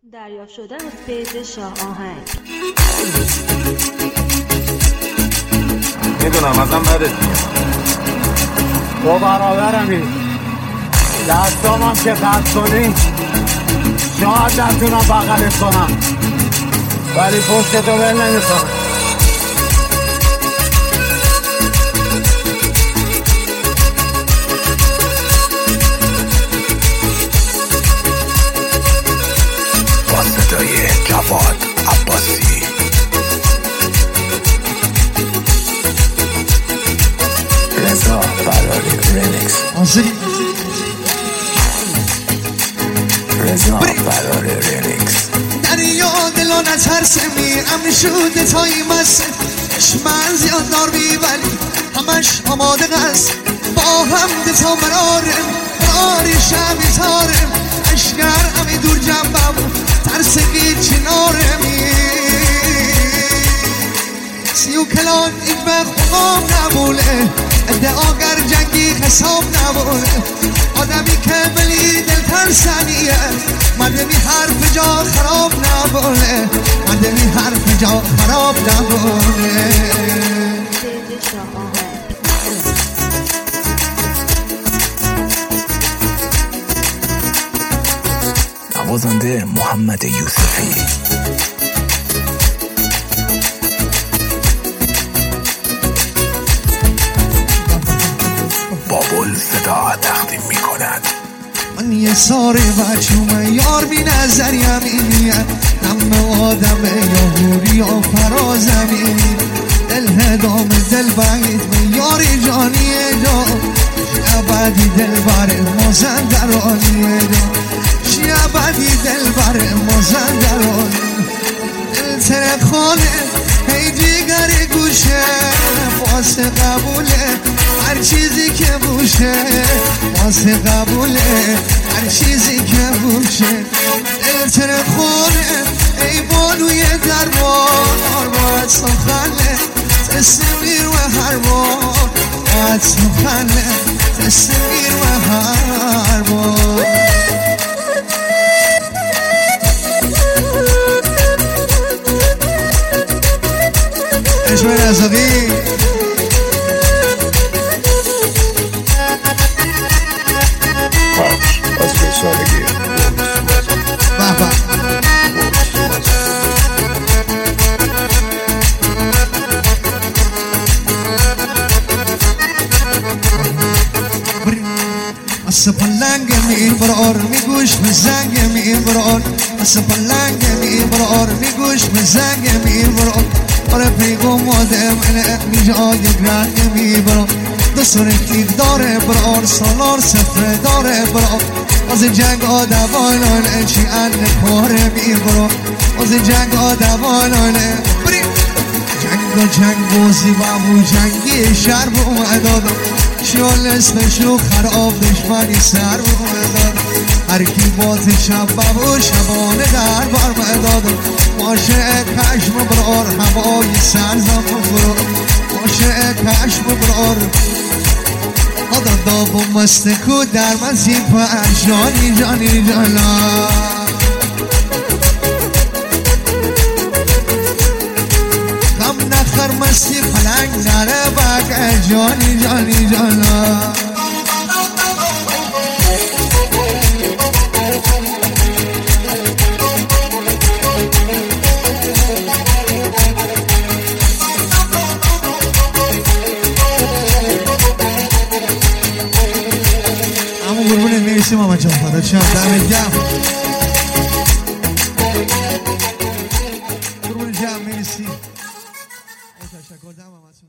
دریافت شدن فیض شاه آهنگ. میدونم ازم بدت میاد. تو برادرمی، دستامم که قطع کنی شاید نتونم بغلت کنم، ولی پشتتو ول نمیکنم. با صدای جواد عباسی. رضا براری ریمیکس. رضا براری ریمیکس. دریا دلا نترسمی امن شده تایی مسته من زیاد نار بیولی همش آماده قصد با هم دتا مرارم مراری شمی تارم اشگر امی دور جنبم ترسگی چنارمی سیو کلان این به خوام نبوله ادعاگر جنگی حساب نبوله آدمی که بلی دل ترسنیه مردمی حرف جا خراب نبوله مردمی حرف جا خراب نبوله. فیض شاه آهنگ. نوازنده محمد یوسفی. بابل صدا تقدیم می کند. من یه ساره بچومه یار بی نظریم اینیه نم آدم یا هوری یا فرازمینی دل هدام دل باید من یاری جانیه جا ابدی دل بره مازندرانیه جا شی ابدی دل بره مازندرانیه دل تر خانه هی دیگری گوشه واسه قبوله هر چیزی که بوشه واسه قبوله هر چیزی که بوشه دل تر خانه ای بانوی دربار باید سخنه تسمیر و هر بار باید سخنه تسمیر و هر بار. عشق رزاقی پاک از بسالگی. بابا از پلنگ میبرار میگوش به زنگ میبرار از پلنگ میبرار میگوش به زنگ میبرار آره پیغام آدم میجای گرنگ میبرار دستور کیف داره برار سالار سفره داره برار از جنگ آدوانانه چی انه کاره میبرار از جنگ آدوانانه بری جنگ و جنگ و زیبابو جنگی شهر اومدادم شیال اسمشو خراب دشمنی سر اومدادم هرکی باتی شب بابو شبانه در بار مدادم ماشه کشم برار هوای سرزم برار ماشه کشم برار آدم داب و مستکو در من زیپر جانی جانی جانا غم نخر مستی پلنگ نره بگه جانی جانی جانا اما قربونت میرسیم آمد جان فدا چند دمت گرم.